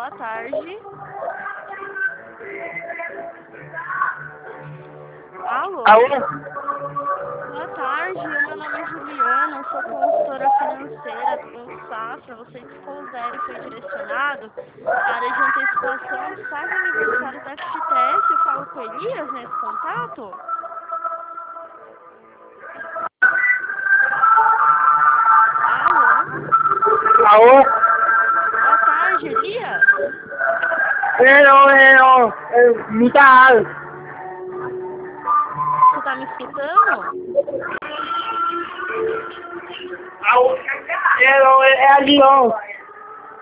boa tarde. Alô? Alô? Boa tarde, o meu nome é Juliana, eu sou consultora financeira do Banco Safra. Você discouser e foi direcionado à área de antecipação do saque aniversário da FGTS. Eu falo com Elias nesse contato? Alô? Alô? Boa tarde, Elias? Muita água. Você tá me escutando? Alô? É ali, ó.